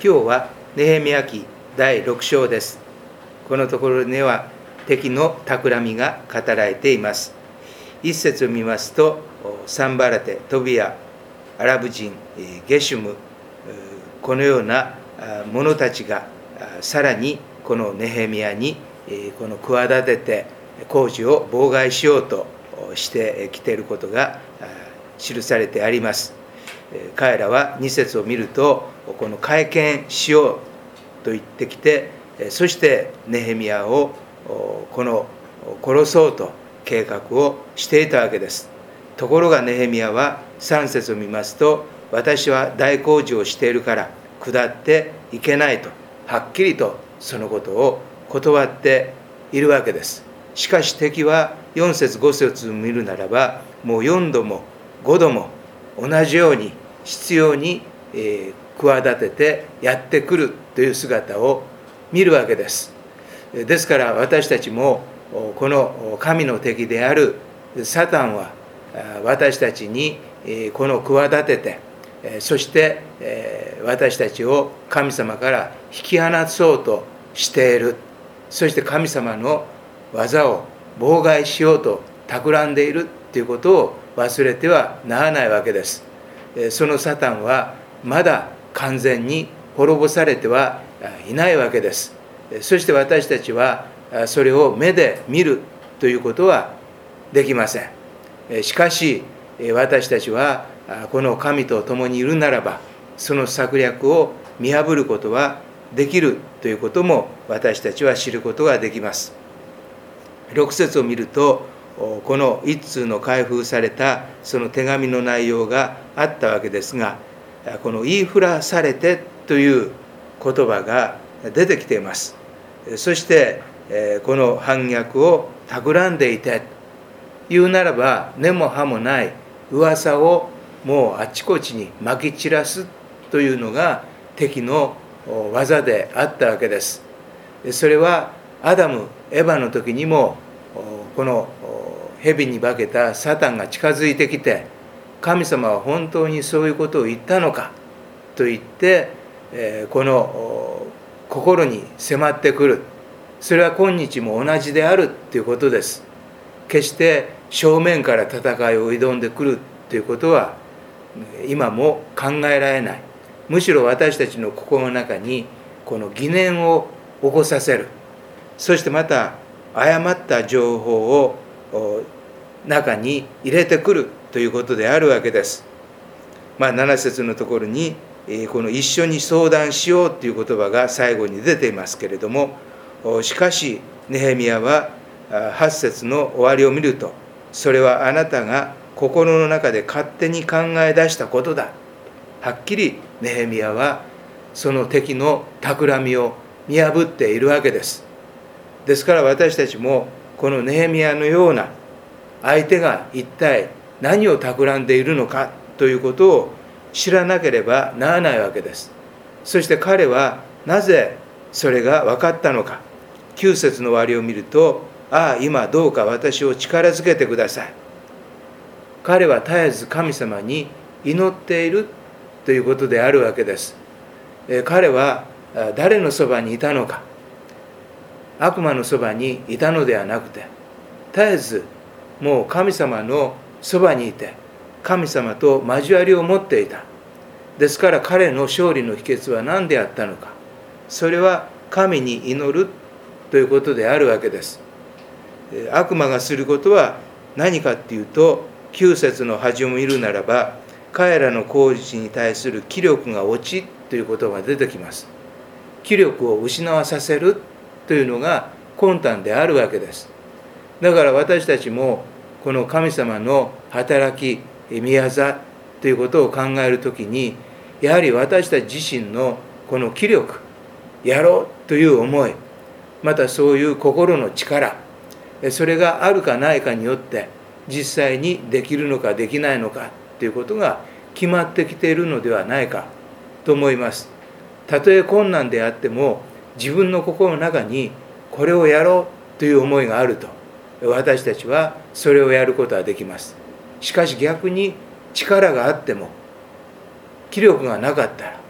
今日はネヘミヤ記第6章です。このところには敵の企みが語られています。一節を見ますと、サンバラテ、トビア、アラブ人、ゲシュム、このような者たちがさらにこのネヘミヤにこの企てて工事を妨害しようとしてきていることが記されてあります。彼らは2節を見ると、この会見しようと言ってきて、そしてネヘミヤをこの殺そうと計画をしていたわけです。ところがネヘミヤは3節を見ますと、私は大工事をしているから下っていけないと、はっきりとそのことを断っているわけです。しかし敵は4節5節を見るならば、もう4度も5度も同じように執拗に企ててやってくるという姿を見るわけです。ですから私たちもこの神の敵であるサタンは私たちにこの企てて、そして私たちを神様から引き放そうとしている。そして神様の技を妨害しようと企んでいるということを忘れてはならないわけです。そのサタンはまだ完全に滅ぼされてはいないわけです。そして私たちはそれを目で見るということはできません。しかし私たちはこの神と共にいるならば、その策略を見破ることはできるということも私たちは知ることができます。6節を見ると、この一通の開封されたその手紙の内容があったわけですが、この言いふらされてという言葉が出てきています。そしてこの反逆を企んでいて、言うならば根も葉もない噂をもうあちこちにまき散らすというのが敵の技であったわけです。それはアダム・エバの時にもこの蛇に化けたサタンが近づいてきて、神様は本当にそういうことを言ったのかと言って、この心に迫ってくる。それは今日も同じであるということです。決して正面から戦いを挑んでくるということは今も考えられない。むしろ私たちの心の中にこの疑念を起こさせる。そしてまた誤った情報を中に入れてくるということであるわけです。7節のところにこの一緒に相談しようという言葉が最後に出ていますけれども、しかしネヘミヤは8節の終わりを見ると、それはあなたが心の中で勝手に考え出したことだ。はっきりネヘミヤはその敵の企みを見破っているわけです。ですから私たちもこのネヘミヤのような相手が一体何を企んでいるのかということを知らなければならないわけです。そして彼はなぜそれが分かったのか。9節の終わりを見ると、今どうか私を力づけてください。彼は絶えず神様に祈っているということであるわけです。彼は誰のそばにいたのか。悪魔のそばにいたのではなくて、絶えずもう神様のそばにいて、神様と交わりを持っていた。ですから彼の勝利の秘訣は何であったのか。それは神に祈るということであるわけです。悪魔がすることは何かっていうと、9節の端を見るならば、彼らの工事に対する気力が落ちということが出てきます。気力を失わさせるというのが魂胆であるわけです。だから私たちもこの神様の働き、宮座ということを考えるときに、やはり私たち自身のこの気力、やろうという思い、またそういう心の力、それがあるかないかによって実際にできるのかできないのかということが決まってきているのではないかと思います。たとえ困難であっても、自分の心の中にこれをやろうという思いがあると、私たちはそれをやることはできます。しかし逆に力があっても気力がなかったら、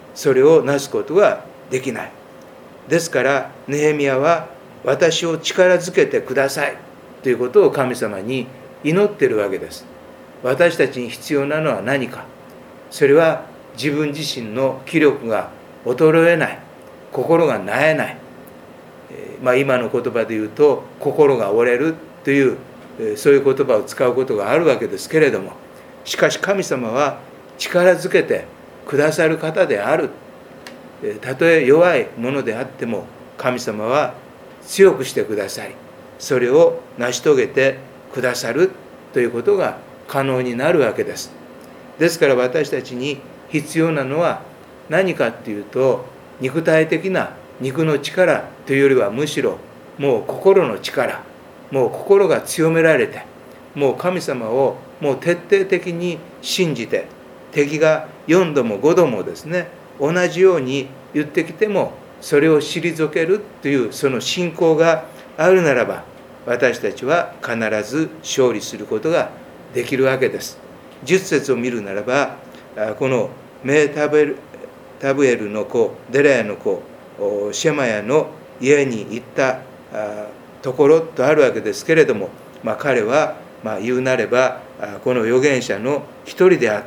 それをなすことができない。ですからネヘミヤは私を力づけてくださいということを神様に祈っているわけです。私たちに必要なのは何か。それは自分自身の気力が衰えない、心がなえない、今の言葉で言うと心が折れるというそういう言葉を使うことがあるわけですけれども、しかし神様は力づけてくださる方である。たとえ弱いものであっても神様は強くしてくださり、それを成し遂げてくださるということが可能になるわけです。ですから私たちに必要なのは何かっていうと、肉体的な肉の力というよりはむしろもう心の力、もう心が強められて、もう神様をもう徹底的に信じて、敵が4度も5度もですね同じように言ってきてもそれを退けるというその信仰があるならば、私たちは必ず勝利することができるわけです。10節を見るならば、このメタブエルの子デラヤの子シェマヤの家に行ったところとあるわけですけれども、彼は言うなればこの預言者の一人であった。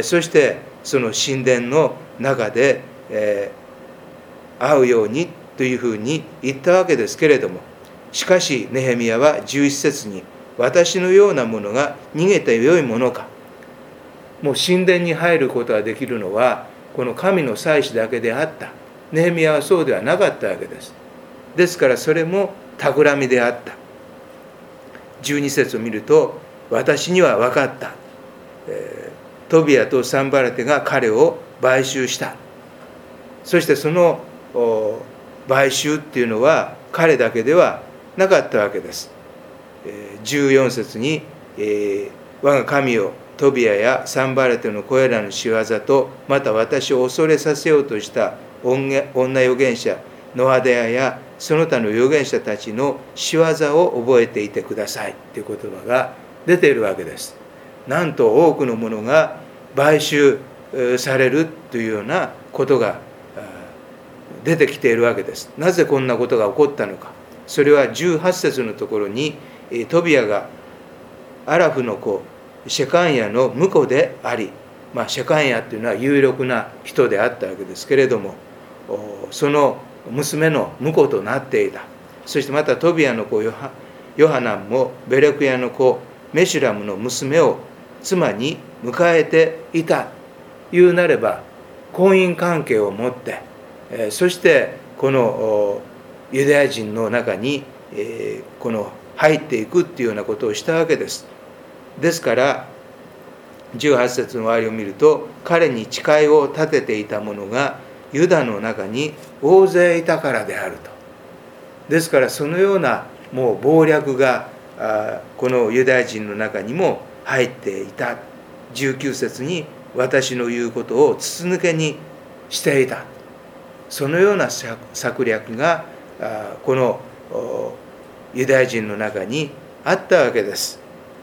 そしてその神殿の中で会うようにというふうに言ったわけですけれども、しかしネヘミヤは11節に、私のようなものが逃げてよいものか。もう神殿に入ることができるのはこの神の祭司だけであった。ネヘミヤはそうではなかったわけです。ですからそれも企みであった。12節を見ると、私には分かった、トビアとサンバラテが彼を買収した。そしてその買収っていうのは彼だけではなかったわけです。14節に、我が神よ、トビアやサンバラテのこれらの仕業と、また私を恐れさせようとした女預言者ノアデアやその他の預言者たちの仕業を覚えていてくださいという言葉が出ているわけです。なんと多くのものが買収されるというようなことが出てきているわけです。なぜこんなことが起こったのか。それは18節のところに、トビアがアラフの子シェカンヤの婿であり、シェカンヤというのは有力な人であったわけですけれども、その娘の婿となっていた。そしてまたトビアの子ヨハナンもベレクヤの子メシュラムの娘を妻に迎えていた。言うなれば婚姻関係を持って、そしてこのユダヤ人の中にこの入っていくっていうようなことをしたわけです。ですから18節の終わりを見ると、彼に誓いを立てていた者がユダの中に大勢いたからであると。ですからそのようなもう謀略がこのユダヤ人の中にも入っていた。19節に私の言うことを筒抜けにしていた。そのような策略がこのユダヤ人の中にあったわけです。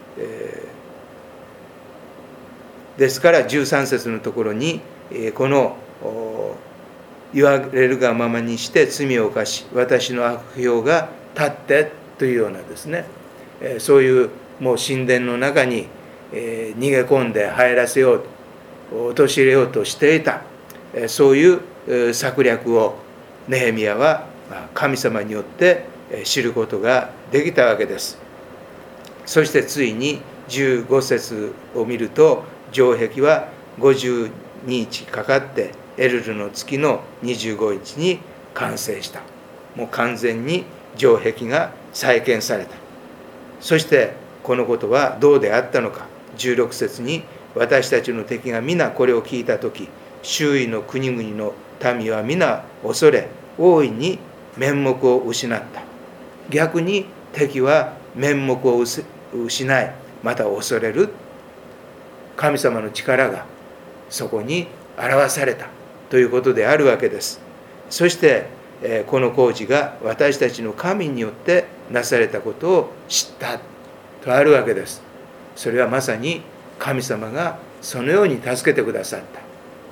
ですから13節のところに、この言われるがままにして罪を犯し私の悪評が立ってというようなですね、そういうもう神殿の中に逃げ込んで入らせようと陥れようとしていた、そういう策略をネヘミヤは神様によって知ることができたわけです。そしてついに15節を見ると、城壁は52日かかってエルルの月の25日に完成した。もう完全に城壁が再建された。そしてこのことはどうであったのか。16節に、私たちの敵が皆これを聞いたとき、周囲の国々の民は皆恐れ大いに面目を失った。逆に敵は面目を失い、また恐れる。神様の力がそこに表されたということであるわけです。そしてこの工事が私たちの神によってなされたことを知ったとあるわけです。それはまさに神様がそのように助けてくださった。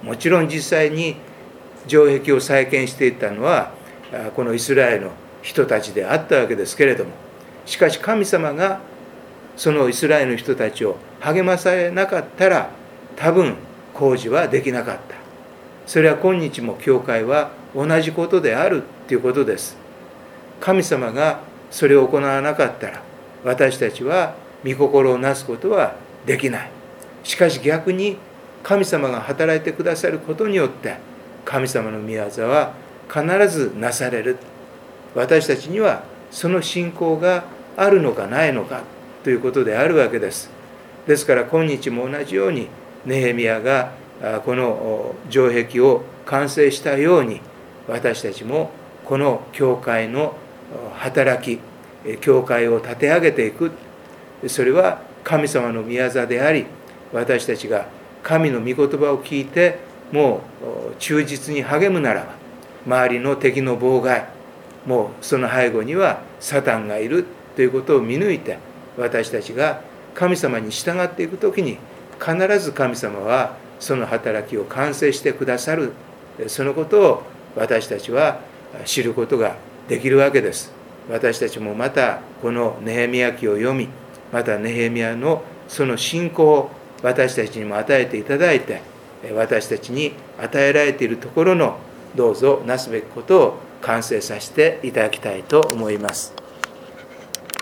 もちろん実際に城壁を再建していったのはこのイスラエルの人たちであったわけですけれども、しかし神様がそのイスラエルの人たちを励まされなかったら多分工事はできなかった。それは今日も教会は同じことであるということです。神様がそれを行わなかったら私たちは御心をなすことはできない。しかし逆に神様が働いてくださることによって神様の御業は必ずなされる。私たちにはその信仰があるのかないのかということであるわけです。ですから今日も同じようにネヘミヤがこの城壁を完成したように、私たちもこの教会の働き、教会を立て上げていく、それは神様の御業であり、私たちが神の御言葉を聞いてもう忠実に励むならば、周りの敵の妨害、もうその背後にはサタンがいるということを見抜いて、私たちが神様に従っていくときに必ず神様はその働きを完成してくださる。そのことを私たちは知ることができるわけです。私たちもまたこのネヘミヤ記を読み、またネヘミヤのその信仰を私たちにも与えていただいて、私たちに与えられているところのどうぞなすべきことを完成させていただきたいと思います。